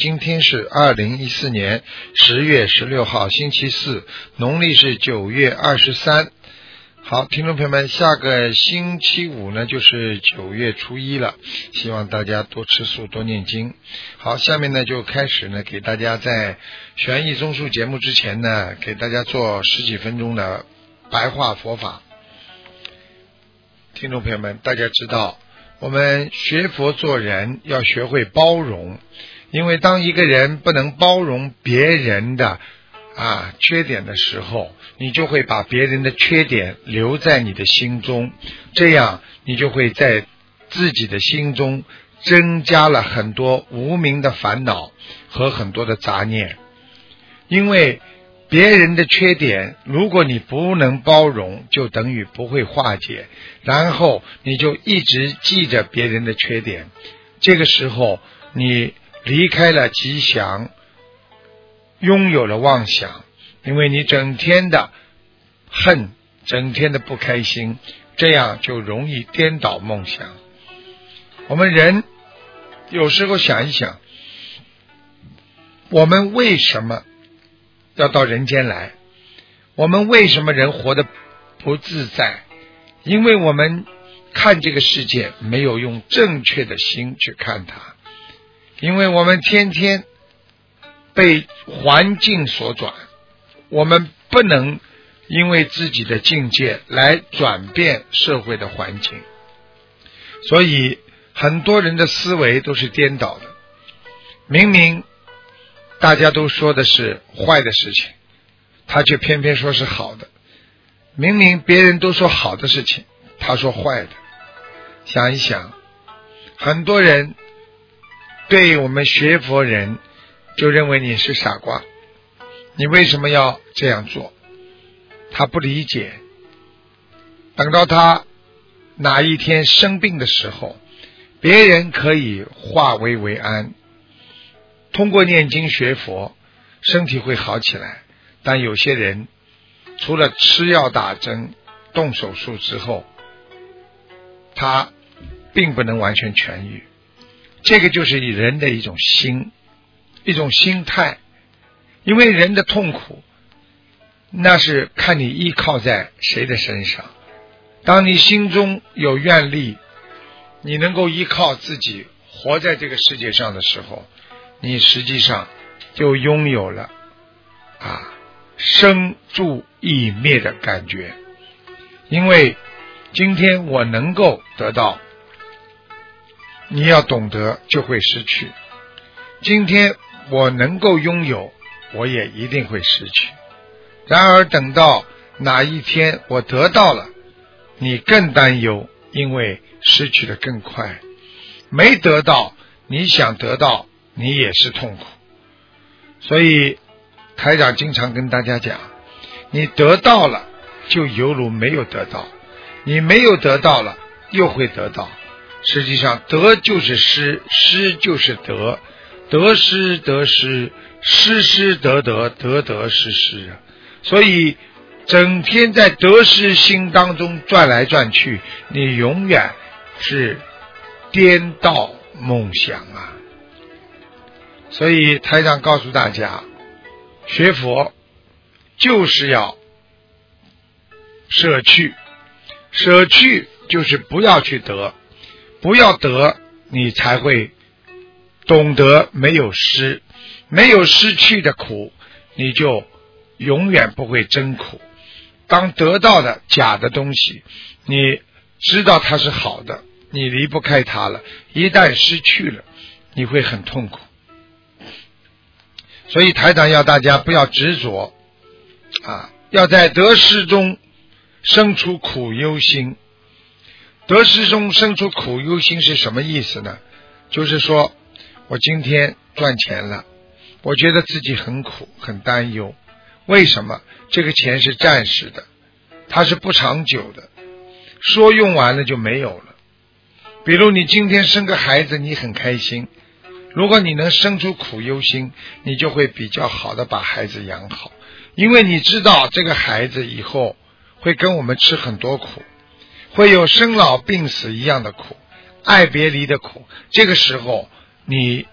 今天是2014年10月16号星期四，农历是9月23。好，听众朋友们，下个星期五呢就是9月初一了，希望大家多吃素多念经。好，下面呢就开始呢给大家在悬疑综述节目之前呢给大家做10几分钟的白话佛法。听众朋友们，大家知道我们学佛做人要学会包容，因为当一个人不能包容别人的缺点的时候，你就会把别人的缺点留在你的心中，这样你就会在自己的心中增加了很多无名的烦恼和很多的杂念。因为别人的缺点如果你不能包容，就等于不会化解，然后你就一直记着别人的缺点，这个时候你离开了吉祥，拥有了妄想，因为你整天的恨，整天的不开心，这样就容易颠倒梦想。我们人有时候想一想，我们为什么要到人间来？我们为什么人活得不自在？因为我们看这个世界没有用正确的心去看它，因为我们天天被环境所转，我们不能因为自己的境界来转变社会的环境，所以很多人的思维都是颠倒的。明明大家都说的是坏的事情，他却偏偏说是好的；明明别人都说好的事情，他说坏的。想一想，很多人对我们学佛人就认为你是傻瓜，你为什么要这样做？他不理解。等到他哪一天生病的时候，别人可以化危为安，通过念经学佛身体会好起来，但有些人除了吃药打针动手术之后，他并不能完全痊愈。这个就是人的一种心，一种心态。因为人的痛苦那是看你依靠在谁的身上。当你心中有愿力，你能够依靠自己活在这个世界上的时候，你实际上就拥有了生住异灭的感觉。因为今天我能够得到，你要懂得就会失去；今天我能够拥有，我也一定会失去。然而等到哪一天我得到了，你更担忧，因为失去的更快。没得到，你想得到，你也是痛苦。所以台长经常跟大家讲，你得到了就犹如没有得到，你没有得到了又会得到。实际上得就是失，失就是得，得失得失，失失得得，得得失失。所以整天在得失心当中转来转去，你永远是颠倒梦想啊！所以台长告诉大家，学佛就是要舍去，舍去就是不要去得，不要得，你才会懂得没有失，没有失去的苦，你就永远不会真苦。当得到的假的东西，你知道它是好的，你离不开它了，一旦失去了，你会很痛苦。所以台长要大家不要执着要在得失中生出苦忧心。得失中生出苦忧心是什么意思呢？就是说我今天赚钱了，我觉得自己很苦很担忧。为什么？这个钱是暂时的，它是不长久的，说用完了就没有了。比如你今天生个孩子，你很开心，如果你能生出苦忧心，你就会比较好的把孩子养好，因为你知道这个孩子以后会跟我们吃很多苦，会有生老病死一样的苦，爱别离的苦。这个时候你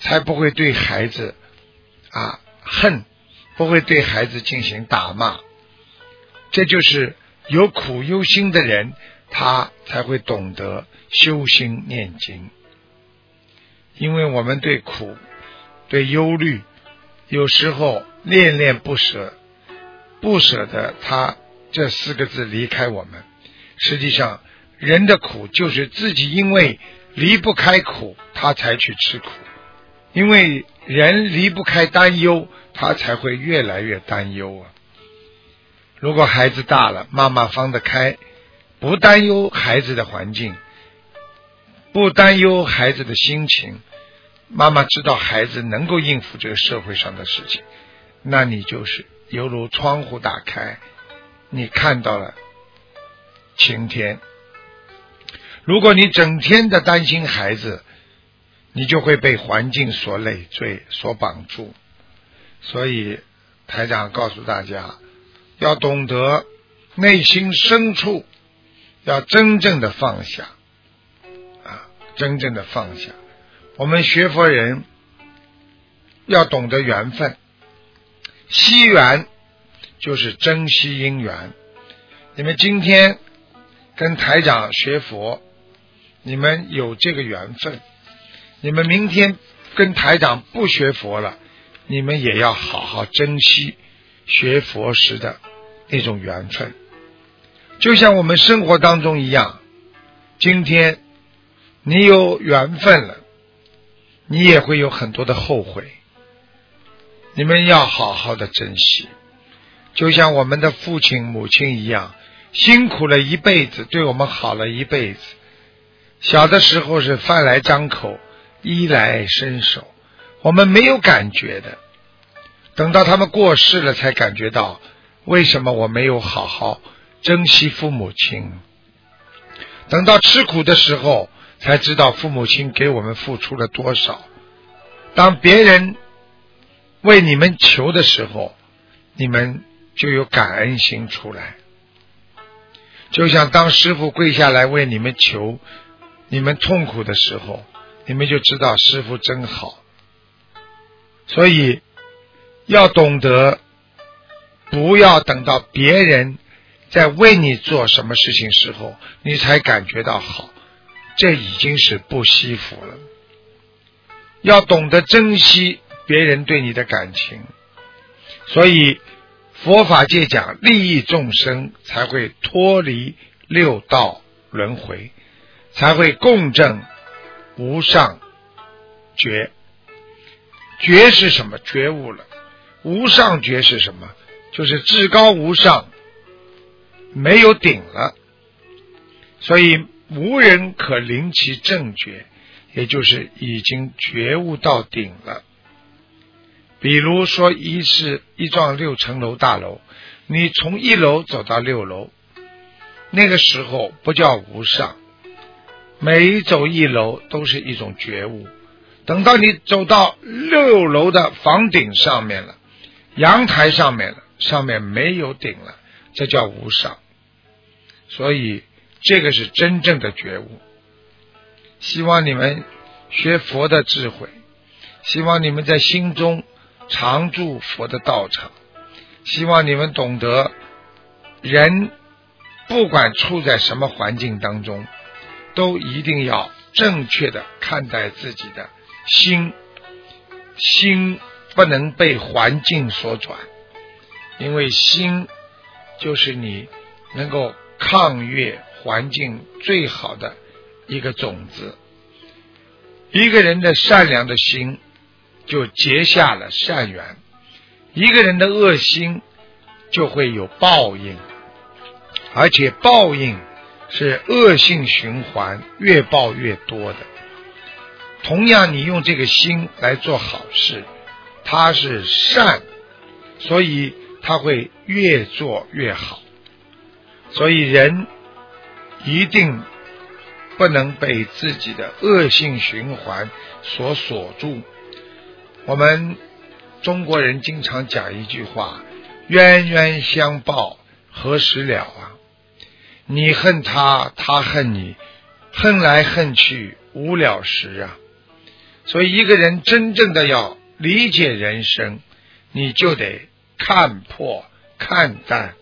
才不会对孩子恨，不会对孩子进行打骂。这就是有苦忧心的人，他才会懂得修心念经。因为我们对苦对忧虑有时候恋恋不舍，不舍得他这4个字离开我们。实际上人的苦就是自己因为离不开苦，他才去吃苦。因为人离不开担忧，他才会越来越担忧啊。如果孩子大了，妈妈放得开，不担忧孩子的环境，不担忧孩子的心情，妈妈知道孩子能够应付这个社会上的事情，那你就是犹如窗户打开，你看到了晴天。如果你整天的担心孩子，你就会被环境所累赘，所绑住。所以台长告诉大家，要懂得内心深处要真正的放下真正的放下。我们学佛人要懂得缘分，惜缘就是珍惜因缘。你们今天跟台长学佛，你们有这个缘分，你们明天跟台长不学佛了，你们也要好好珍惜学佛时的那种缘分。就像我们生活当中一样，今天你有缘分了，你也会有很多的后悔，你们要好好的珍惜。就像我们的父亲母亲一样，辛苦了一辈子，对我们好了一辈子。小的时候是饭来张口，衣来伸手，我们没有感觉的，等到他们过世了才感觉到为什么我没有好好珍惜父母亲。等到吃苦的时候才知道父母亲给我们付出了多少。当别人为你们求的时候，你们就有感恩心出来。就像当师父跪下来为你们求，你们痛苦的时候，你们就知道师父真好。所以要懂得，不要等到别人在为你做什么事情时候你才感觉到好，这已经是不惜福了。要懂得珍惜别人对你的感情。所以佛法界讲利益众生，才会脱离六道轮回，才会共振无上觉。觉是什么？觉悟了。无上觉是什么？就是至高无上，没有顶了。所以无人可临其正觉，也就是已经觉悟到顶了。比如说一幢6层楼大楼，你从1楼走到6楼，那个时候不叫无上，每走1楼都是一种觉悟。等到你走到6楼的房顶上面了，阳台上面了，上面没有顶了，这叫无上。所以这个是真正的觉悟。希望你们学佛的智慧，希望你们在心中常住佛的道场，希望你们懂得人不管处在什么环境当中，都一定要正确的看待自己的心不能被环境所转，因为心就是你能够抗越环境最好的一个种子。一个人的善良的心就结下了善缘，一个人的恶心就会有报应，而且报应是恶性循环，越报越多的。同样你用这个心来做好事，它是善，所以它会越做越好。所以人一定不能被自己的恶性循环所锁住。我们中国人经常讲一句话，冤冤相报何时了啊？你恨他，他恨你，恨来恨去无了时啊。 所以一个人真正的要理解人生，你就得看破看淡。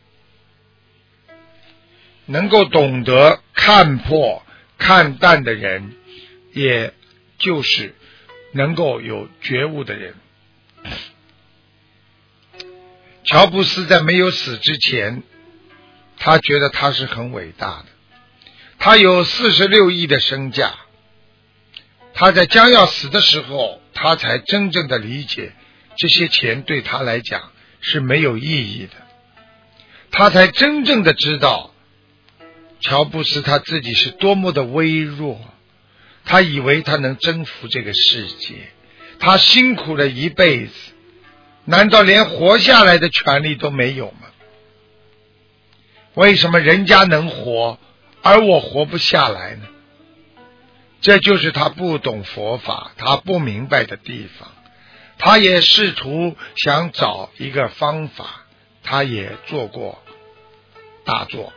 能够懂得看破看淡的人，也就是能够有觉悟的人。乔布斯在没有死之前，他觉得他是很伟大的，他有46亿的身价，他在将要死的时候，他才真正的理解这些钱对他来讲是没有意义的，他才真正的知道乔布斯他自己是多么的微弱，他以为他能征服这个世界，他辛苦了一辈子，难道连活下来的权利都没有吗？为什么人家能活，而我活不下来呢？这就是他不懂佛法，他不明白的地方。他也试图想找一个方法，他也做过大作，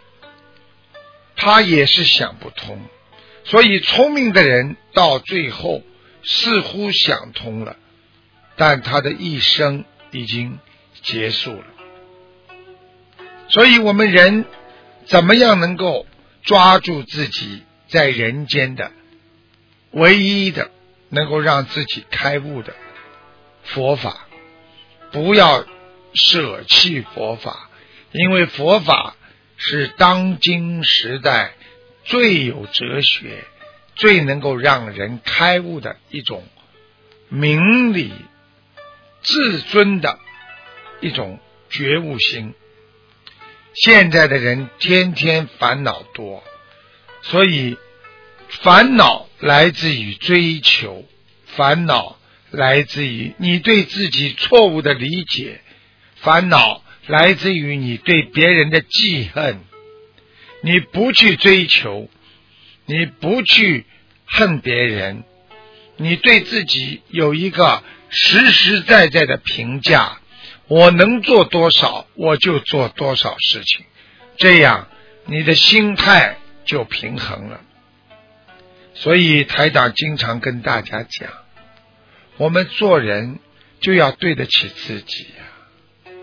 他也是想不通。所以聪明的人到最后似乎想通了，但他的一生已经结束了。所以我们人怎么样能够抓住自己在人间的唯一的能够让自己开悟的佛法，不要舍弃佛法，因为佛法是当今时代最有哲学，最能够让人开悟的一种明理至尊的一种觉悟心。现在的人天天烦恼多，所以烦恼来自于追求，烦恼来自于你对自己错误的理解，烦恼来自于你对别人的记恨。你不去追求，你不去恨别人，你对自己有一个实实在在的评价，我能做多少我就做多少事情，这样你的心态就平衡了。所以台长经常跟大家讲，我们做人就要对得起自己呀。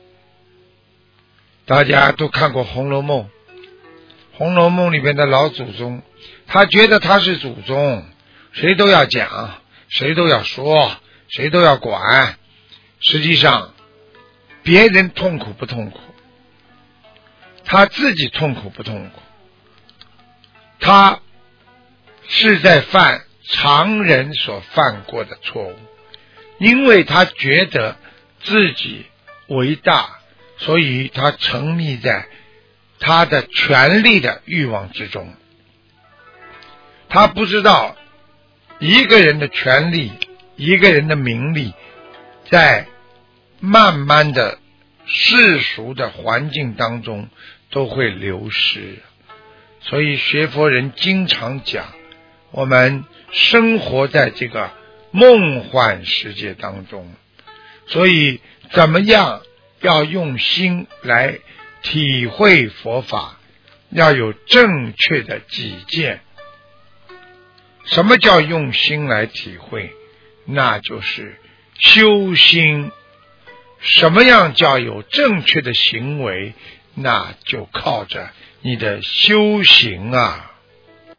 大家都看过《红楼梦》，《红楼梦》里面的老祖宗，他觉得他是祖宗，谁都要讲，谁都要说，谁都要管。实际上别人痛苦不痛苦，他自己痛苦不痛苦，他是在犯常人所犯过的错误，因为他觉得自己为大，所以他沉溺在他的权力的欲望之中。他不知道一个人的权力，一个人的名利，在慢慢的世俗的环境当中都会流失。所以学佛人经常讲，我们生活在这个梦幻世界当中，所以怎么样要用心来体会佛法，要有正确的己见。什么叫用心来体会？那就是修心。什么样叫有正确的行为？那就靠着你的修行啊。